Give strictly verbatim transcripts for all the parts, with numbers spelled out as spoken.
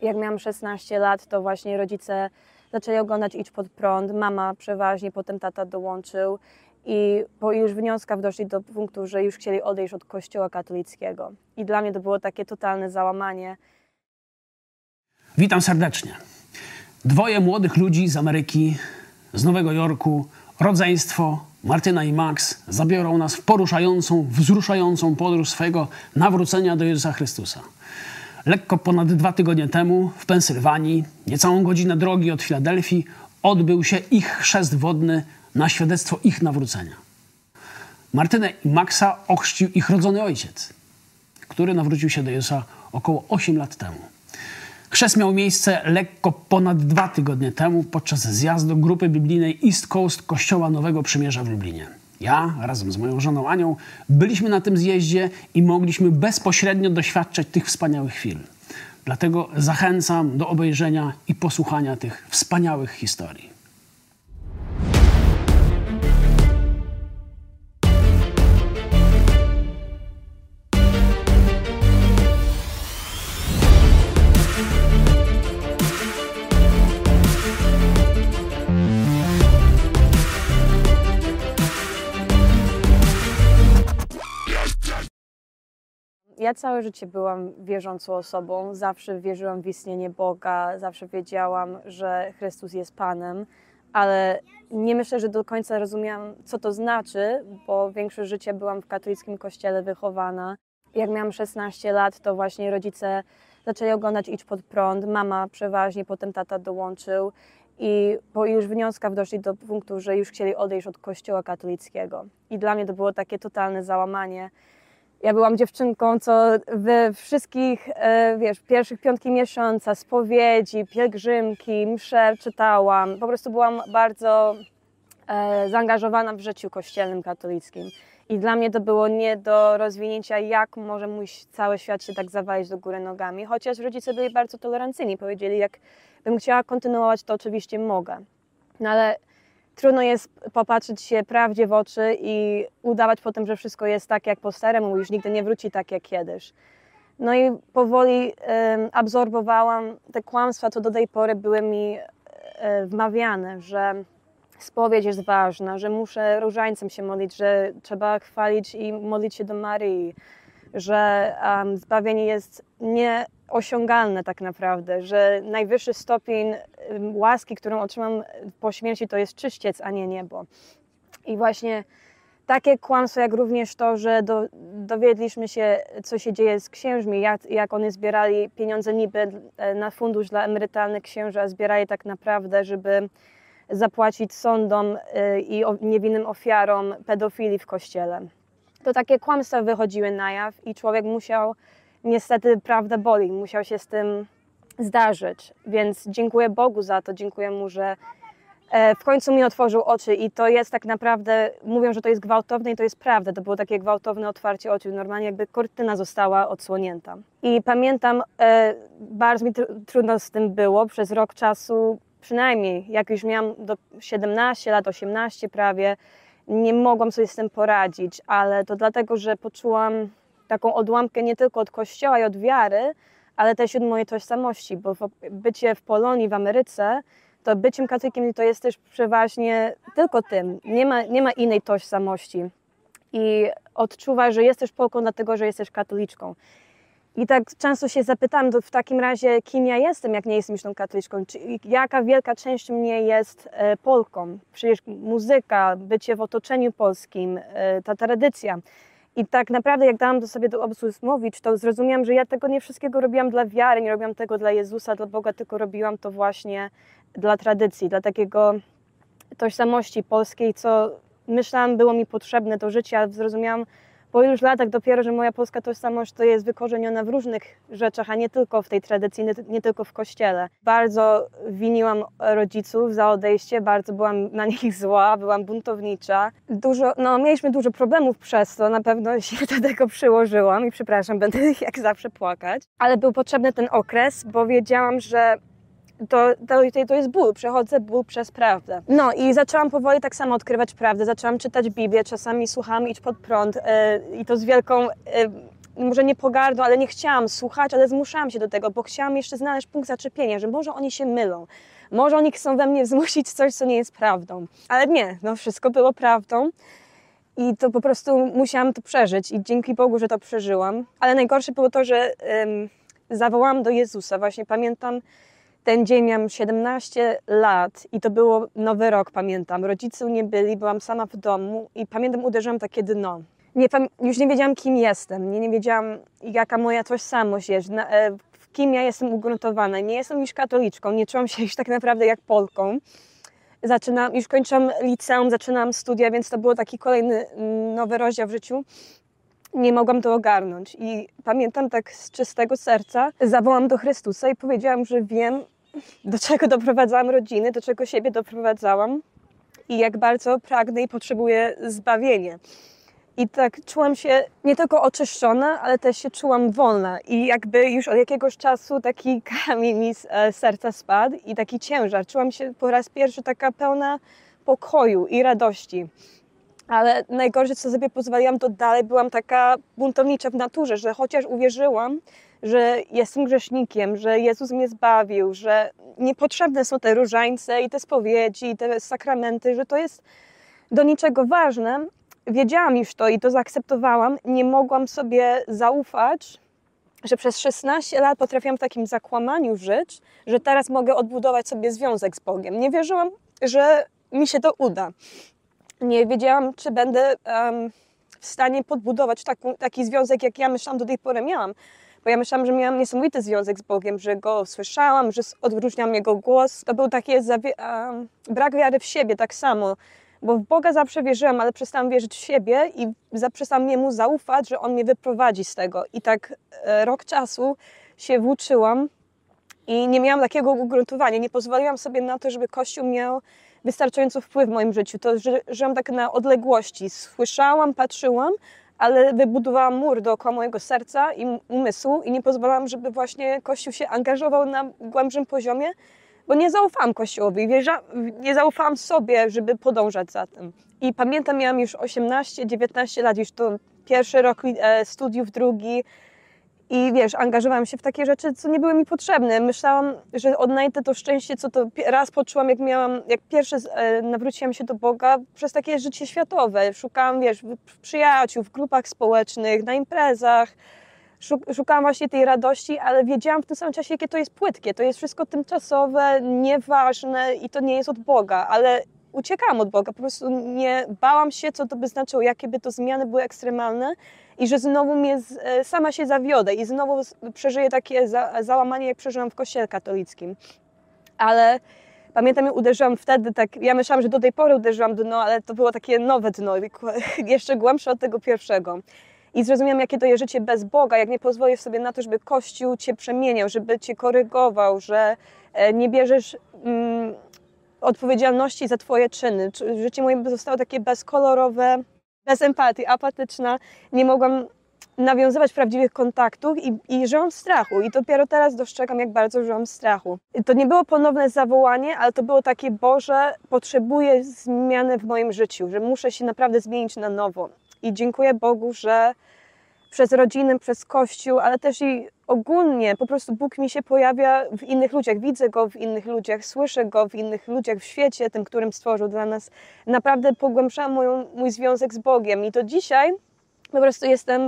Jak miałam szesnaście lat, to właśnie rodzice zaczęli oglądać Idź Pod Prąd, mama przeważnie, potem tata dołączył i po już wnioskach doszli do punktu, że już chcieli odejść od kościoła katolickiego. I dla mnie to było takie totalne załamanie. Witam serdecznie. Dwoje młodych ludzi z Ameryki, z Nowego Jorku, rodzeństwo Martyna i Max zabiorą nas w poruszającą, wzruszającą podróż swojego nawrócenia do Jezusa Chrystusa. Lekko ponad dwa tygodnie temu w Pensylwanii, niecałą godzinę drogi od Filadelfii, odbył się ich chrzest wodny na świadectwo ich nawrócenia. Martynę i Maxa ochrzcił ich rodzony ojciec, który nawrócił się do Jezusa około osiem lat temu. Chrzest miał miejsce lekko ponad dwa tygodnie temu podczas zjazdu grupy biblijnej East Coast Kościoła Nowego Przymierza w Lublinie. Ja razem z moją żoną Anią byliśmy na tym zjeździe i mogliśmy bezpośrednio doświadczać tych wspaniałych chwil. Dlatego zachęcam do obejrzenia i posłuchania tych wspaniałych historii. Ja całe życie byłam wierzącą osobą, zawsze wierzyłam w istnienie Boga, zawsze wiedziałam, że Chrystus jest Panem, ale nie myślę, że do końca rozumiałam, co to znaczy, bo większość życia byłam w katolickim kościele wychowana. Jak miałam szesnaście lat, to właśnie rodzice zaczęli oglądać Idź Pod Prąd, mama przeważnie, potem tata dołączył i po już wnioskach doszli do punktu, że już chcieli odejść od kościoła katolickiego. I dla mnie to było takie totalne załamanie. Ja byłam dziewczynką, co we wszystkich, wiesz, pierwszych piątki miesiąca, spowiedzi, pielgrzymki, msze czytałam. Po prostu byłam bardzo e, zaangażowana w życiu kościelnym katolickim. I dla mnie to było nie do rozwinięcia, jak może mój cały świat się tak zawalić do góry nogami. Chociaż rodzice byli bardzo tolerancyjni, powiedzieli, jak bym chciała kontynuować, to oczywiście mogę. No ale trudno jest popatrzeć się prawdzie w oczy i udawać potem, że wszystko jest tak jak po staremu, już nigdy nie wróci tak jak kiedyś. No i powoli um, absorbowałam te kłamstwa, co do tej pory były mi um, wmawiane, że spowiedź jest ważna, że muszę różańcem się modlić, że trzeba chwalić i modlić się do Maryi, że um, zbawienie jest nieosiągalne tak naprawdę, że najwyższy stopień um, łaski, którą otrzymam po śmierci, to jest czyściec, a nie niebo. I właśnie takie kłamstwo, jak również to, że do, dowiedliśmy się, co się dzieje z księżmi, jak, jak oni zbierali pieniądze niby na fundusz dla emerytalnych księży, a zbierali tak naprawdę, żeby zapłacić sądom y, i o, niewinnym ofiarom pedofilii w kościele. To takie kłamstwa wychodziły na jaw i człowiek musiał, niestety prawda boli, musiał się z tym zdarzyć. Więc dziękuję Bogu za to, dziękuję Mu, że e, w końcu mi otworzył oczy i to jest tak naprawdę, mówią, że to jest gwałtowne i to jest prawda. To było takie gwałtowne otwarcie oczu, normalnie jakby kurtyna została odsłonięta. I pamiętam, e, bardzo mi tr- trudno z tym było przez rok czasu, przynajmniej jak już miałam do siedemnaście lat, osiemnaście prawie, nie mogłam sobie z tym poradzić, ale to dlatego, że poczułam taką odłamkę nie tylko od Kościoła i od wiary, ale też od mojej tożsamości, bo bycie w Polonii, w Ameryce, to byciem katolikiem to jest też przeważnie tylko tym, nie ma, nie ma innej tożsamości i odczuwasz, że jesteś Polką dlatego, że jesteś katoliczką. I tak często się zapytam, to w takim razie, kim ja jestem, jak nie jestem już tą katoliczką, czy, jaka wielka część mnie jest e, Polką. Przecież muzyka, bycie w otoczeniu polskim, e, ta tradycja. I tak naprawdę, jak dałam do sobie do obu mówić, to zrozumiałam, że ja tego nie wszystkiego robiłam dla wiary, nie robiłam tego dla Jezusa, dla Boga, tylko robiłam to właśnie dla tradycji, dla takiego tożsamości polskiej, co myślałam było mi potrzebne do życia. Zrozumiałam po iluś latach dopiero, że moja polska tożsamość to jest wykorzeniona w różnych rzeczach, a nie tylko w tej tradycji, nie, nie tylko w kościele. Bardzo winiłam rodziców za odejście, bardzo byłam na nich zła, byłam buntownicza. Dużo, no, mieliśmy dużo problemów przez to, na pewno się do tego przyłożyłam i przepraszam, będę jak zawsze płakać. Ale był potrzebny ten okres, bo wiedziałam, że to, to, to jest ból, przechodzę ból przez prawdę. No i zaczęłam powoli tak samo odkrywać prawdę, zaczęłam czytać Biblię, czasami słuchałam Idź Pod Prąd yy, i to z wielką yy, może nie pogardą, ale nie chciałam słuchać, ale zmuszałam się do tego, bo chciałam jeszcze znaleźć punkt zaczepienia, że może oni się mylą, może oni chcą we mnie wzmusić coś, co nie jest prawdą. Ale nie, no wszystko było prawdą i to po prostu musiałam to przeżyć i dzięki Bogu, że to przeżyłam. Ale najgorsze było to, że um, zawołałam do Jezusa. Właśnie pamiętam ten dzień, miałam siedemnaście lat i to było Nowy Rok, pamiętam. Rodzice nie byli, byłam sama w domu i pamiętam, uderzyłam takie dno. Nie, już nie wiedziałam, kim jestem, nie, nie wiedziałam, jaka moja tożsamość jest, na, w kim ja jestem ugruntowana. Nie jestem już katoliczką, nie czułam się już tak naprawdę jak Polką. Zaczynam, już kończyłam liceum, zaczynam studia, więc to był taki kolejny nowy rozdział w życiu. Nie mogłam to ogarnąć i pamiętam tak z czystego serca, zawołam do Chrystusa i powiedziałam, że wiem, do czego doprowadzałam rodziny, do czego siebie doprowadzałam i jak bardzo pragnę i potrzebuję zbawienia. I tak czułam się nie tylko oczyszczona, ale też się czułam wolna. I jakby już od jakiegoś czasu taki kamień mi z serca spadł i taki ciężar. Czułam się po raz pierwszy taka pełna pokoju i radości. Ale najgorsze, co sobie pozwoliłam, to dalej byłam taka buntownicza w naturze, że chociaż uwierzyłam, że jestem grzesznikiem, że Jezus mnie zbawił, że niepotrzebne są te różańce i te spowiedzi, i te sakramenty, że to jest do niczego ważne. Wiedziałam już to i to zaakceptowałam. Nie mogłam sobie zaufać, że przez szesnaście lat potrafiłam w takim zakłamaniu żyć, że teraz mogę odbudować sobie związek z Bogiem. Nie wierzyłam, że mi się to uda. Nie wiedziałam, czy będę um, w stanie podbudować taki, taki związek, jak ja myślałam do tej pory miałam. Bo ja myślałam, że miałam niesamowity związek z Bogiem, że Go słyszałam, że odróżniam Jego głos. To był taki um, brak wiary w siebie tak samo. Bo w Boga zawsze wierzyłam, ale przestałam wierzyć w siebie i przestałam Jemu zaufać, że On mnie wyprowadzi z tego. I tak e, rok czasu się włóczyłam i nie miałam takiego ugruntowania. Nie pozwoliłam sobie na to, żeby Kościół miał wystarczająco wpływ w moim życiu. To że, żyłam tak na odległości. Słyszałam, patrzyłam, ale wybudowałam mur dookoła mojego serca i umysłu i nie pozwalałam, żeby właśnie Kościół się angażował na głębszym poziomie, bo nie zaufałam Kościołowi, wierza, nie zaufałam sobie, żeby podążać za tym. I pamiętam, miałam już osiemnaście dziewiętnaście lat, już to pierwszy rok e, studiów, drugi i wiesz, angażowałam się w takie rzeczy, co nie były mi potrzebne. Myślałam, że odnajdę to szczęście, co to raz poczułam, jak miałam, jak pierwszy e, nawróciłam się do Boga przez takie życie światowe. Szukałam, wiesz, przyjaciół, w grupach społecznych, na imprezach. Szukałam właśnie tej radości, ale wiedziałam w tym samym czasie, jakie to jest płytkie. To jest wszystko tymczasowe, nieważne i to nie jest od Boga, ale uciekałam od Boga. Po prostu nie bałam się, co to by znaczyło, jakie by to zmiany były ekstremalne i że znowu mnie, sama się zawiodę i znowu przeżyję takie za, załamanie, jak przeżyłam w kościele katolickim. Ale pamiętam, uderzyłam wtedy, tak, ja myślałam, że do tej pory uderzyłam dno, ale to było takie nowe dno, jeszcze głębsze od tego pierwszego. I zrozumiałam, jakie to jest życie bez Boga, jak nie pozwolisz sobie na to, żeby Kościół cię przemieniał, żeby cię korygował, że nie bierzesz mm, odpowiedzialności za twoje czyny. Życie moje zostało takie bezkolorowe, bez empatii, apatyczna. Nie mogłam nawiązywać prawdziwych kontaktów i, i żyłam w strachu. I dopiero teraz dostrzegam, jak bardzo żyłam w strachu. I to nie było ponowne zawołanie, ale to było takie: Boże, potrzebuję zmiany w moim życiu, że muszę się naprawdę zmienić na nowo. I dziękuję Bogu, że przez rodzinę, przez Kościół, ale też i ogólnie po prostu Bóg mi się pojawia w innych ludziach. Widzę Go w innych ludziach, słyszę Go w innych ludziach, w świecie, tym, którym stworzył dla nas. Naprawdę pogłębszałam moją, mój związek z Bogiem. I to dzisiaj po prostu jestem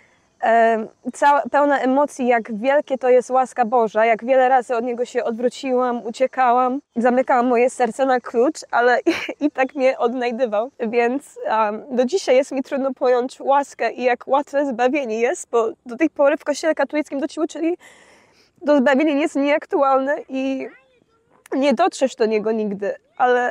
e, cała, pełna emocji, jak wielkie to jest łaska Boża, jak wiele razy od Niego się odwróciłam, uciekałam, zamykałam moje serce na klucz, ale i, i tak mnie odnajdywał. Więc um, do dzisiaj jest mi trudno pojąć łaskę i jak łatwe zbawienie jest, bo do tej pory w kościele katolickim to ci uczyli, to zbawienie jest nieaktualne i nie dotrzesz do niego nigdy, ale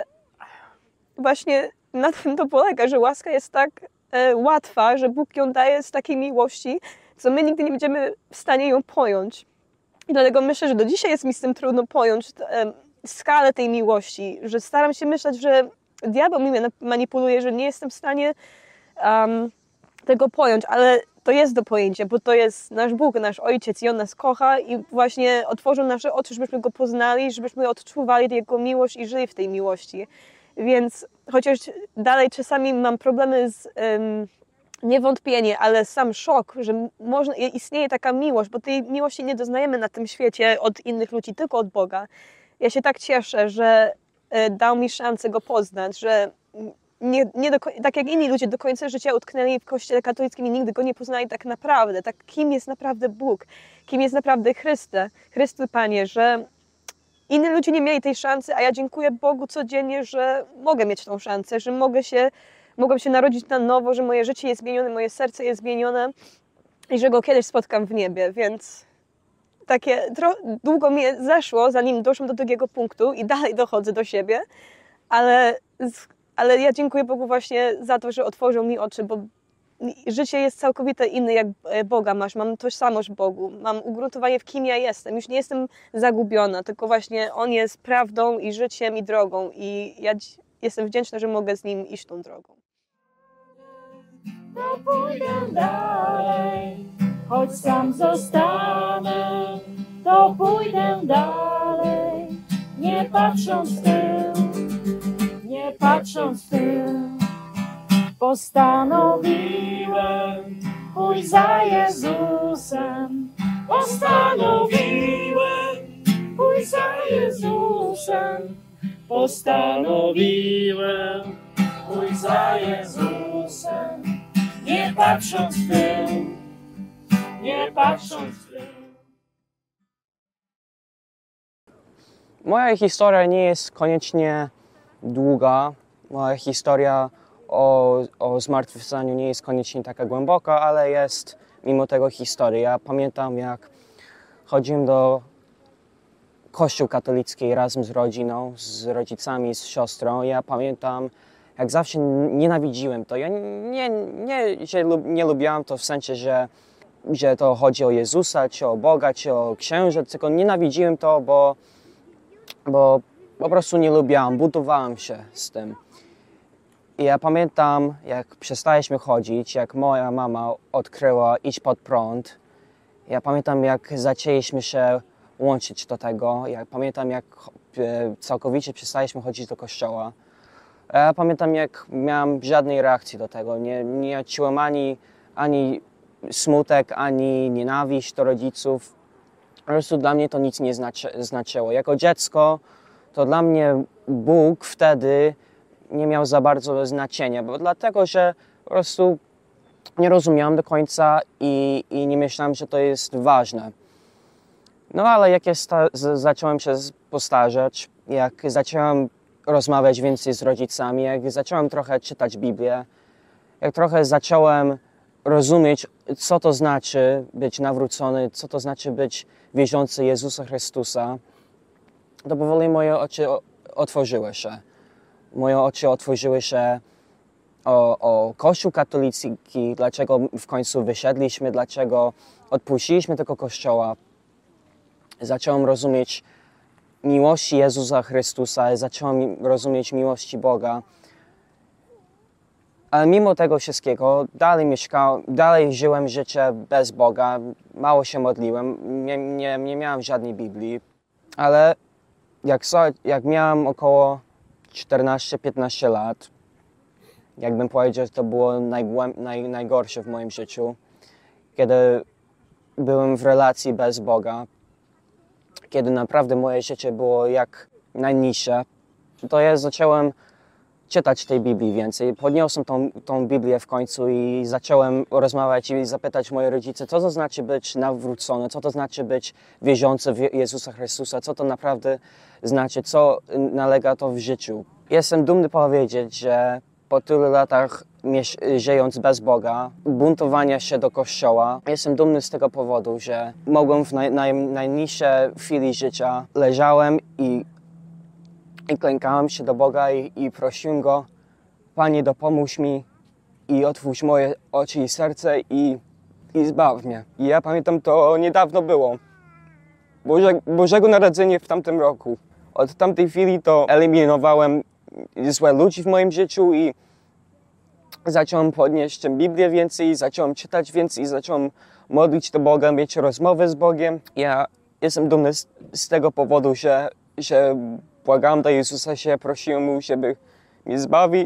właśnie na tym to polega, że łaska jest tak łatwa, że Bóg ją daje z takiej miłości, co my nigdy nie będziemy w stanie ją pojąć. I dlatego myślę, że do dzisiaj jest mi z tym trudno pojąć e, skalę tej miłości, że staram się myśleć, że diabeł mi manipuluje, że nie jestem w stanie um, tego pojąć, ale to jest do pojęcia, bo to jest nasz Bóg, nasz Ojciec i On nas kocha i właśnie otworzył nasze oczy, żebyśmy Go poznali, żebyśmy odczuwali Jego miłość i żyli w tej miłości. Więc chociaż dalej czasami mam problemy z um, niewątpienie, ale sam szok, że można, istnieje taka miłość, bo tej miłości nie doznajemy na tym świecie od innych ludzi, tylko od Boga. Ja się tak cieszę, że dał mi szansę go poznać, że nie, nie do, tak jak inni ludzie do końca życia utknęli w kościele katolickim i nigdy go nie poznali tak naprawdę, tak kim jest naprawdę Bóg, kim jest naprawdę Chryste, Chrystus Panie, że inni ludzie nie mieli tej szansy, a ja dziękuję Bogu codziennie, że mogę mieć tą szansę, że mogę się, mogę się narodzić na nowo, że moje życie jest zmienione, moje serce jest zmienione i że go kiedyś spotkam w niebie, więc takie długo mi zeszło, zanim doszłam do drugiego punktu i dalej dochodzę do siebie, ale, ale ja dziękuję Bogu właśnie za to, że otworzył mi oczy, bo życie jest całkowicie inne, jak Boga masz. Mam tożsamość Bogu, mam ugruntowanie w kim ja jestem. Już nie jestem zagubiona, tylko właśnie On jest prawdą i życiem i drogą i ja jestem wdzięczna, że mogę z Nim iść tą drogą. To pójdę dalej, choć sam zostanę, to pójdę dalej, nie patrząc w tył, nie patrząc w tył. Postanowiłem pójść za Jezusem, postanowiłem pójść za Jezusem, postanowiłem pójść za Jezusem, nie patrząc w tył, nie patrząc w tył. Moja historia nie jest koniecznie długa. Moja historia o, o zmartwychwstaniu nie jest koniecznie taka głęboka, ale jest mimo tego historia. Ja pamiętam, jak chodziłem do kościół katolicki razem z rodziną, z rodzicami, z siostrą. Ja pamiętam, jak zawsze nienawidziłem to. Ja nie, nie, że nie lubiłam to w sensie, że, że to chodzi o Jezusa, czy o Boga, czy o księżyc, tylko nienawidziłem to, bo, bo po prostu nie lubiłam, budowałem się z tym. I ja pamiętam, jak przestaliśmy chodzić, jak moja mama odkryła Idź pod prąd. Ja pamiętam, jak zaczęliśmy się łączyć do tego. Ja pamiętam, jak całkowicie przestaliśmy chodzić do kościoła. Ja pamiętam, jak miałem żadnej reakcji do tego. Nie, nie czułem ani, ani smutek, ani nienawiść do rodziców. Po prostu dla mnie to nic nie znaczy, znaczyło. Jako dziecko to dla mnie Bóg wtedy nie miał za bardzo znaczenia, bo dlatego, że po prostu nie rozumiałem do końca i, i nie myślałem, że to jest ważne. No ale jak ja sta- z- zacząłem się postarzać, jak zacząłem rozmawiać więcej z rodzicami, jak zacząłem trochę czytać Biblię, jak trochę zacząłem rozumieć, co to znaczy być nawrócony, co to znaczy być wierzący Jezusa Chrystusa, to powoli moje oczy otworzyły się. Moje oczy otworzyły się o, o Kościół katolicki, dlaczego w końcu wyszedliśmy, dlaczego odpuściliśmy tego Kościoła. Zacząłem rozumieć miłości Jezusa Chrystusa, zacząłem rozumieć miłości Boga. Ale mimo tego wszystkiego dalej mieszkałem, dalej żyłem życie bez Boga, mało się modliłem, nie, nie, nie miałem żadnej Biblii, ale jak, jak miałem około czternaście piętnaście lat, jakbym powiedział, że to było najgłęb, naj, najgorsze w moim życiu, kiedy byłem w relacji bez Boga, kiedy naprawdę moje życie było jak najniższe, to ja zacząłem czytać tej Biblii więcej. Podniosłem tą, tą Biblię w końcu i zacząłem rozmawiać i zapytać moje rodzice, co to znaczy być nawrócony, co to znaczy być wierzący w Jezusa Chrystusa, co to naprawdę znaczy, co nalega to w życiu. Jestem dumny powiedzieć, że po tylu latach żyjąc bez Boga, buntowania się do Kościoła, jestem dumny z tego powodu, że mogłem w naj, naj, najniższej chwili życia leżałem i I klękałem się do Boga i, i prosiłem Go, Panie, dopomóż mi i otwórz moje oczy i serce i, i zbaw mnie. I ja pamiętam, to niedawno było, Boże, Bożego Narodzenia w tamtym roku. Od tamtej chwili to eliminowałem złe ludzi w moim życiu i zacząłem podnieść tę Biblię więcej, zacząłem czytać więcej, zacząłem modlić do Boga, mieć rozmowę z Bogiem. Ja jestem dumny z, z tego powodu, że, że błagałem do Jezusa się, prosiłem Mu, żeby mnie zbawić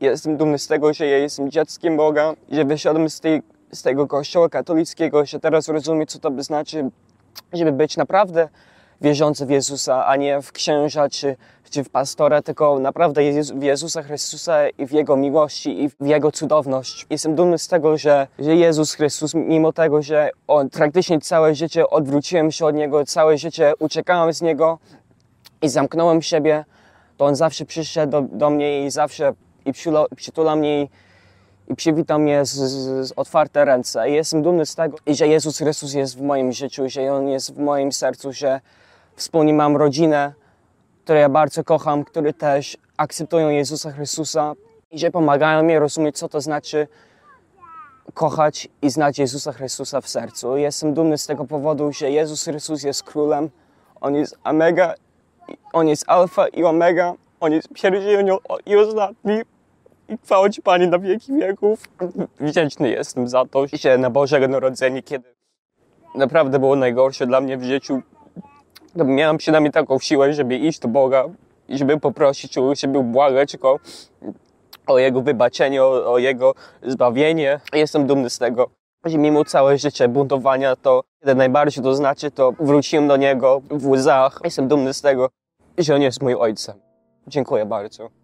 Jestem dumny z tego, że ja jestem dzieckiem Boga, że wyszedłem z, tej, z tego kościoła katolickiego, że teraz rozumiem, co to by znaczy, żeby być naprawdę wierzący w Jezusa, a nie w księża czy, czy w pastora, tylko naprawdę w Jezusa Chrystusa i w Jego miłości i w Jego cudowność. Jestem dumny z tego, że, że Jezus Chrystus, mimo tego, że on, praktycznie całe życie odwróciłem się od Niego, całe życie uciekałem z Niego i zamknąłem siebie, to On zawsze przyszedł do, do mnie i zawsze i przytula, przytula mnie i, i przywitał mnie z, z, z otwarte ręce. I jestem dumny z tego, że Jezus Chrystus jest w moim życiu, że On jest w moim sercu, że wspólnie mam rodzinę, którą ja bardzo kocham, które też akceptują Jezusa Chrystusa i że pomagają mi rozumieć, co to znaczy kochać i znać Jezusa Chrystusa w sercu. Jestem dumny z tego powodu, że Jezus Chrystus jest królem, On jest omega, On jest alfa i omega, On jest pierwszy i ostatni. I chwała Ci, Panie, na wieki wieków. Wdzięczny jestem za to, że na Bożego Narodzenie, kiedy naprawdę było najgorsze dla mnie w życiu, to miałem przynajmniej taką siłę, żeby iść do Boga i żeby poprosić, żeby błagać Go o Jego wybaczenie, o, o Jego zbawienie. Jestem dumny z tego, że mimo całe życie buntowania, to kiedy najbardziej to znaczy, to wróciłem do Niego w łzach. Jestem dumny z tego, że On jest moim Ojcem. Dziękuję bardzo.